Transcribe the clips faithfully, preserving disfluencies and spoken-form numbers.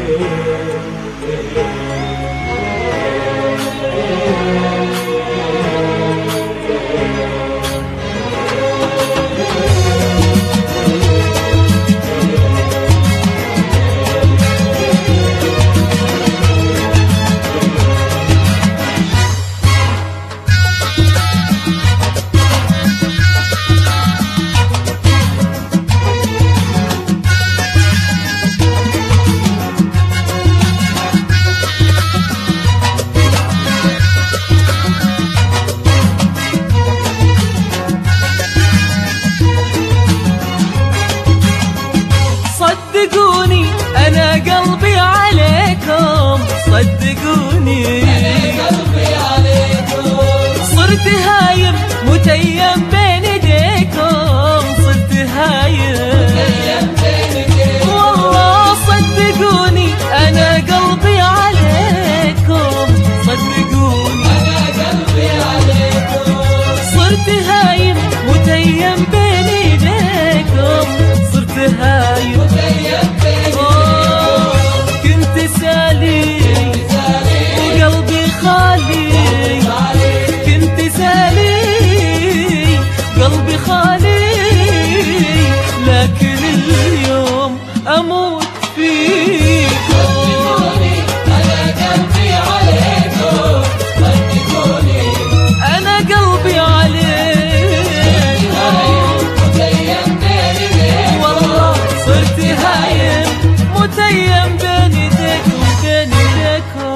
صدقوني أنا قلبي عليكم، صدقوني أنا قلبي عليكم، صرت هايم متيم بين ايديكم، صرت هايم متيم بين ايديكم، والله صدقوني أنا قلبي عليكم، صدقوني أنا قلبي عليكم، صرت هايم متيم بين ايديكم، صرت هايم متيم بين أوه، كنت سالي وقلبي خالي، كنت سالي قلبي خالي، لكن اليوم أموت فيكم. صدقوني أنا قلبي عليكم، صدقوني أنا قلبي عليكم، متيم بين ايديكم، والله صرت هايم متيم بين ايديكم بين ايديكم.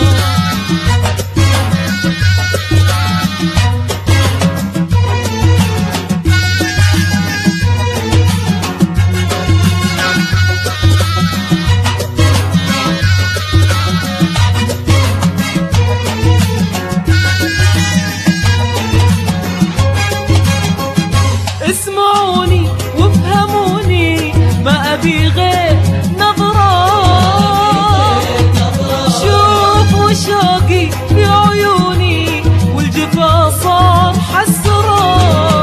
اسمعوني وافهموني، ما أبي غير نظرة، شوفوا شوقي في عيوني والجفا صار حسرة.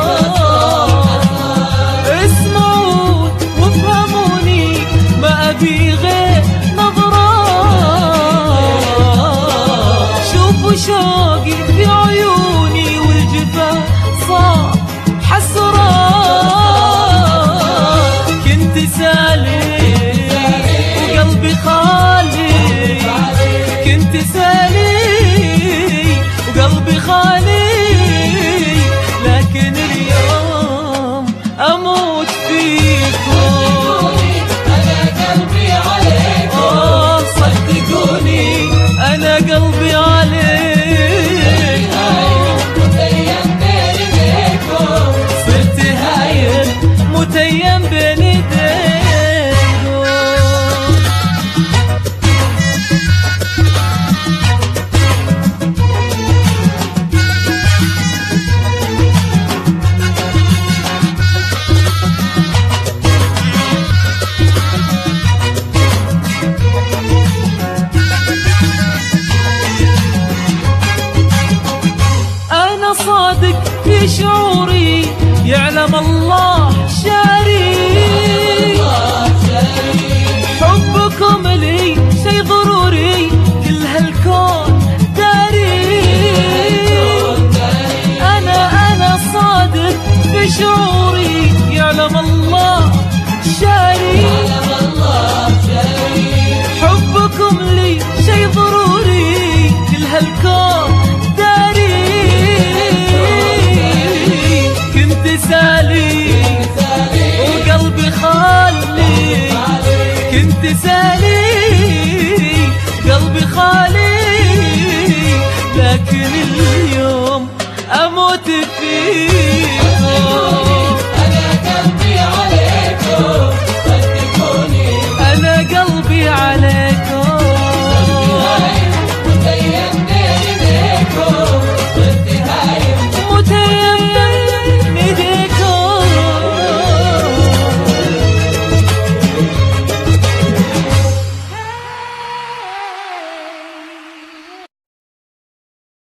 اسمعوني وافهموني، ما أبي غير نظرة، شوفوا شوقي في عيوني والجفا صار حسرة. كنت سالي وقلبي خالي، كنت سالي وقلبي خالي، لكن اليوم أموت فيكم. أنا قلبي عليكم، أوه صدقوني أنا قلبي عليكم، متيم بين ايديكم، صرت هايم متيم بين ايديكم. أنا صادق في شعوري، يعلم الله شاري، حبكم لي شي ضروري، كل هالكون داري. أنا أنا صادق في شعوري، يعلم الله شاري، حبكم لي شي ضروري، كل هالكون داري. كنت سالي وقلبي خالي، كنت سالي قلبي خالي، لكن اليوم أموت فيه.